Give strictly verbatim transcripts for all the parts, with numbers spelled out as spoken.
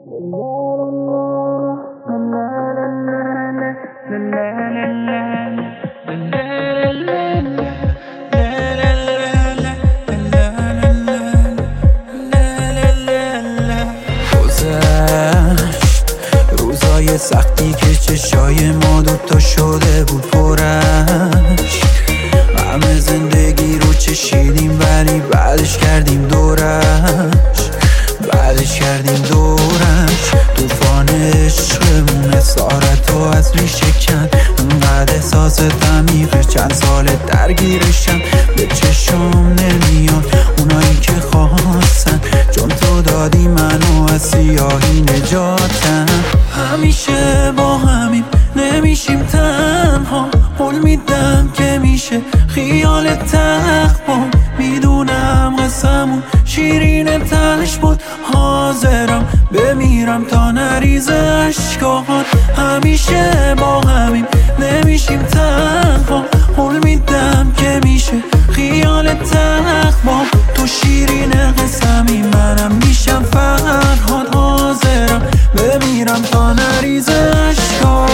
روزای سختی که چشای ما دوتا شده بود پرش، همه زندگی رو چشیدیم ولی بعدش کردیم دورش بعدش کردیم دورش طوفان عشقمون اسارت و از ریشه کند، انقدر احساست عمیقه چند سال درگیرشم، به چشم نمیاد اونایی که خواستن، چون تو دادی منو از سیاهی نجاتم. همیشه با همیم نمیشیم تنها، قول میدم که میشه خیال تخت، میدونم قسمون شیرین تش بود، حاضرم بمیرم تا نریزه اشکات. همیشه با همیم نمیشیم تنها، قول میدم که میشه خیال تخت، با تو شیرین قسمی منم میشم فرهاد، حاضرم بمیرم تا نریزه اشکات.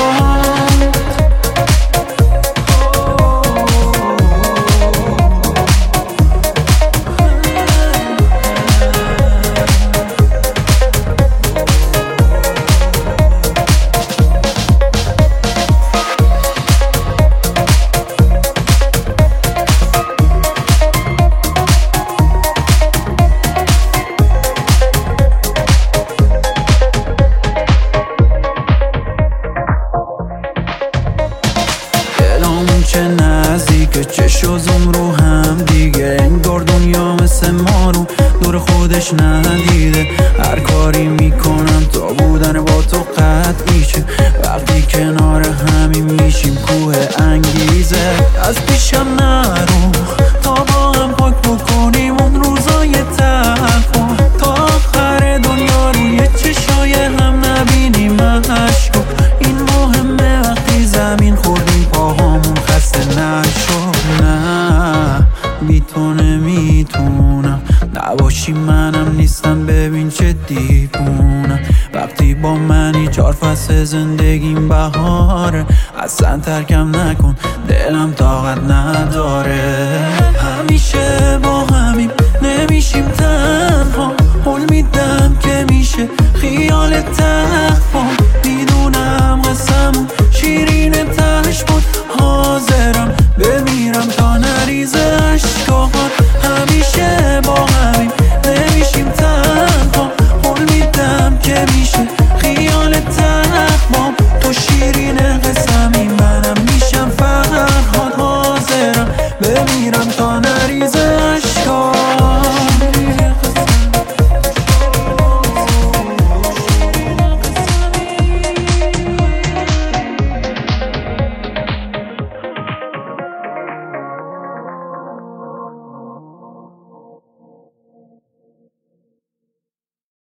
چه نزدیکه چش و زوم رو هم دیگه، انگار دنیا مثل ما رو دور خودش ندیده، هر کاری میکنم تا بودن با تو قطعیشه، وقتی کنار همین میشیم کوه انگیزه. از پیشم نرو تا با هم پاک بکنیم اون روزای تلخو، تا آخر دنیا روی چشای هم نبینیم عشقو. این مهمه وقتی زمین خوردیم پاهامون خسته نشد، نه بی تو نمیتونم نباشی، منم نیستم ببین چه دیوونم، وقتی با منی چهار فصل زندگیم بهاره، اصلا ترکم نکن دلم طاقت نداره. همیشه با همیم نمیشیم تنها، قول میدم که میشه خیال تنها،